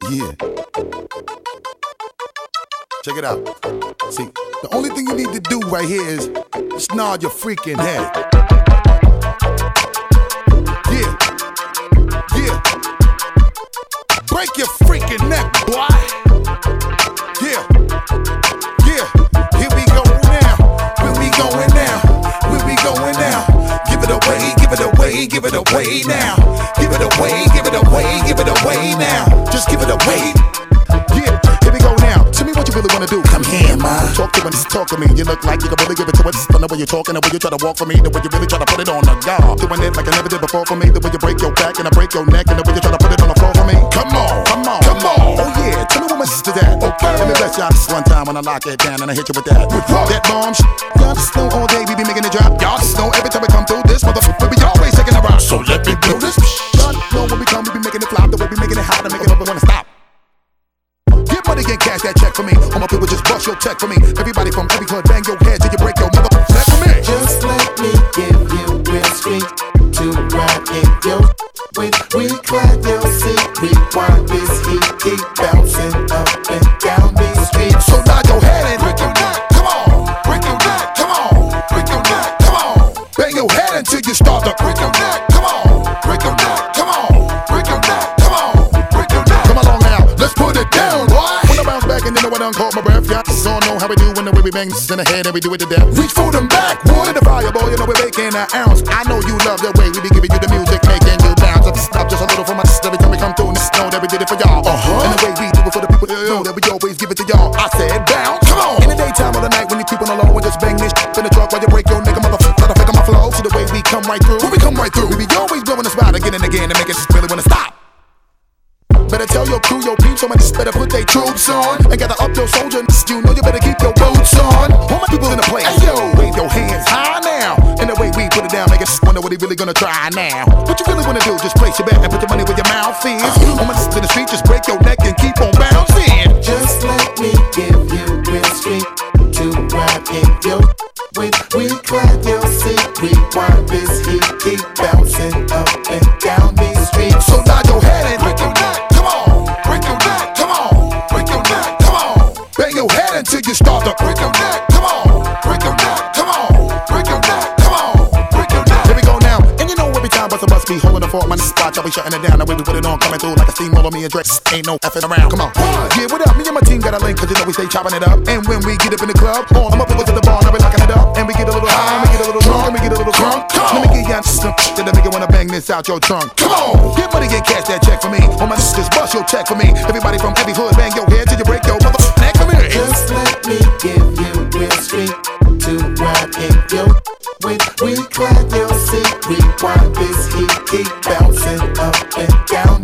Yeah. Check it out. See, the only thing you need to do right here is just nod your freaking head. Yeah. Yeah. Break your freaking neck, boy. Yeah. Yeah. Here we go now. Where we going now? Where we going now? Give it away, give it away, give it away now. Give it away, give it away, give it away now. Just give it away. Yeah, here we go now. Tell me what you really wanna do. Come here, ma. Talk to me. You look like you can really give it to us. Don't know what you're talking, the way you try to walk for me, the way you really try to put it on the guard. Doing it like I never did before for me, the way you break your back and I break your neck, and the way you try to put it on the floor for me. Come on, come on, come on. Oh yeah, tell me what my sister's at. Okay, let me bless y'all this one time when I lock it down and I hit you with that. That bomb shit. Y'all just know all day we be making it drop. Y'all just know every time we come through this motherfucker, we be always taking a rock. So let me do this. Y'all know when we come, we be making it flop, the way we making it hot and making it wanna stop. Get money and cash that check for me. All my people just bust your check for me. Everybody from every hood, bang your head till you break your motherfucking neck for me. Just let me give you real street to ride in your with. We clap your seat, we want this heat, keep bouncing up and down these streets. So nod your head and break your neck. Come on, break your neck. Come on, break your neck. Come on, bang your head until you start to break your neck. Come on, break your neck. Come on, break your neck. Come on, break your neck. Come along now, let's put it down. When I bounce back and then I done caught my breath. Y'all just all know how we do when the way we bang this in the head and we do it to death. Reach for them backwood, the fireball, you know we're making an ounce. I know you love the way we be giving you the music, making you bounce. Up, stop just a little for my sister every time we come through. And know that we did it for y'all. And the way we do it for the people that know that we always give it to y'all. I said bounce, come on. In the daytime or the night when you keep on the low and just bang this shit in the truck while you break your nigga motherfucker. Try to fake on my flow. See the way we come right through. When we come right through, we be always blowing the spot again and again to make it just really wanna stop. Better tell your crew, your peeps, somebody just better put their troops on and gather up your soldiers. You know you better keep your boots on. All my people in the place, hey, yo, wave your hands high now. And the way we put it down, make us wonder what he really gonna try now. What you really wanna do? Just place your bet and put your money where your mouth is. On my to the street, just break your neck and keep on bouncing. Just let me give you real street to ride in your with. We clap your seat, we want this heat, keep bouncing up and down these streets. So nod your head and break your neck. Until you start to break your neck. Come on, break your neck. Come on, break your neck. Come on, break your neck. Here we go now. And you know every time bust a bus be holding the fort, my spot, y'all be shutting it down. The way we put it on, coming through like a steamroller. Me and Drake ain't no effing around. Come on. Yeah, what up? Me and my team got a link, cause you know we stay chopping it up. And when we get up in the club, all my people to the bar, now we locking it up. And we get a little high, and we get a little drunk, and we get a little drunk. Let me get y'all some shit that make you wanna bang this out your trunk. Come on, get money, get cash that check for me. All my sisters bust your check for me. Everybody from every hood, bang your head till you break your motherfucking neck for me. Just let me give you real street to ride in your with. We clap your seat, we want this heat, keep bouncing up and down